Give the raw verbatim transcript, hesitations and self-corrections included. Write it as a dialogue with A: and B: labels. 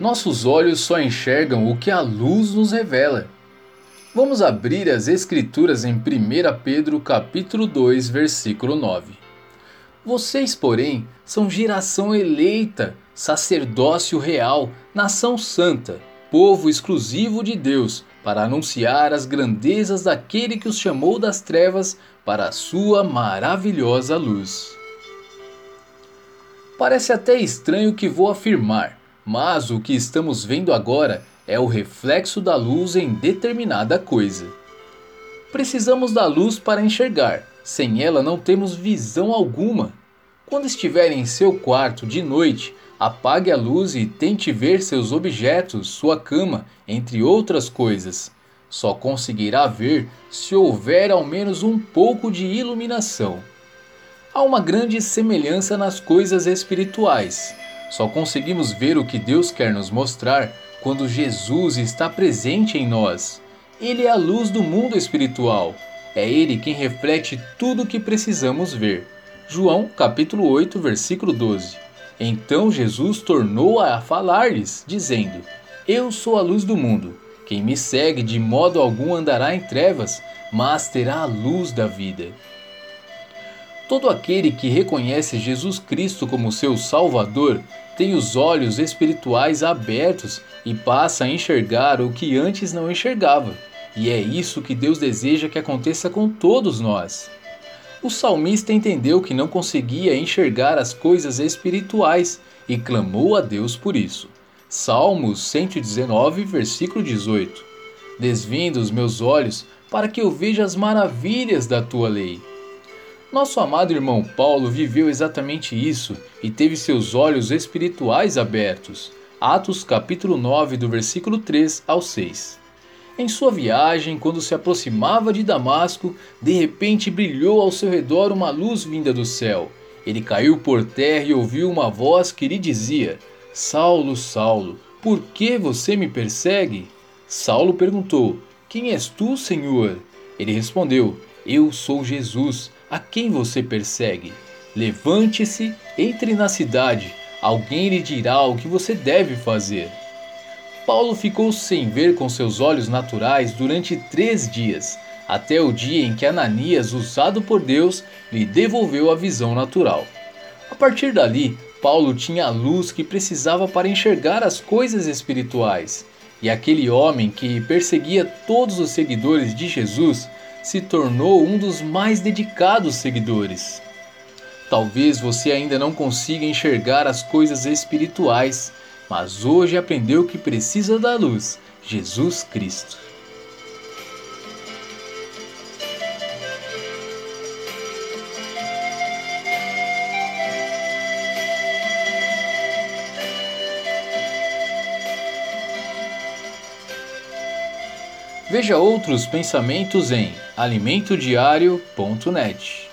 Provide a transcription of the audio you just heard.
A: Nossos olhos só enxergam o que a luz nos revela. Vamos abrir as Escrituras em primeira Pedro capítulo dois, versículo nove. Vocês, porém, são geração eleita, sacerdócio real, nação santa, povo exclusivo de Deus, para anunciar as grandezas daquele que os chamou das trevas para a sua maravilhosa luz. Parece até estranho o que vou afirmar, mas o que estamos vendo agora é o reflexo da luz em determinada coisa. Precisamos da luz para enxergar, sem ela não temos visão alguma. Quando estiver em seu quarto de noite, apague a luz e tente ver seus objetos, sua cama, entre outras coisas. Só conseguirá ver se houver ao menos um pouco de iluminação. Há uma grande semelhança nas coisas espirituais. Só conseguimos ver o que Deus quer nos mostrar quando Jesus está presente em nós. Ele é a luz do mundo espiritual. É Ele quem reflete tudo o que precisamos ver. João capítulo oito, versículo doze. Então Jesus tornou a falar-lhes, dizendo: Eu sou a luz do mundo. Quem me segue de modo algum andará em trevas, mas terá a luz da vida. Todo aquele que reconhece Jesus Cristo como seu Salvador tem os olhos espirituais abertos e passa a enxergar o que antes não enxergava. E é isso que Deus deseja que aconteça com todos nós. O salmista entendeu que não conseguia enxergar as coisas espirituais e clamou a Deus por isso. Salmos cento e dezenove, versículo dezoito. Desvinda os meus olhos para que eu veja as maravilhas da tua lei. Nosso amado irmão Paulo viveu exatamente isso e teve seus olhos espirituais abertos. Atos capítulo nove, do versículo três ao seis. Em sua viagem, quando se aproximava de Damasco, de repente brilhou ao seu redor uma luz vinda do céu. Ele caiu por terra e ouviu uma voz que lhe dizia: Saulo, Saulo, por que você me persegue? Saulo perguntou: Quem és tu, Senhor? Ele respondeu: Eu sou Jesus, a quem você persegue. Levante-se, entre na cidade, alguém lhe dirá o que você deve fazer. Paulo ficou sem ver com seus olhos naturais durante três dias, até o dia em que Ananias, usado por Deus, lhe devolveu a visão natural. A partir dali, Paulo tinha a luz que precisava para enxergar as coisas espirituais, e aquele homem que perseguia todos os seguidores de Jesus se tornou um dos mais dedicados seguidores. Talvez você ainda não consiga enxergar as coisas espirituais, mas hoje aprendeu que precisa da luz, Jesus Cristo. Veja outros pensamentos em alimento diário ponto net.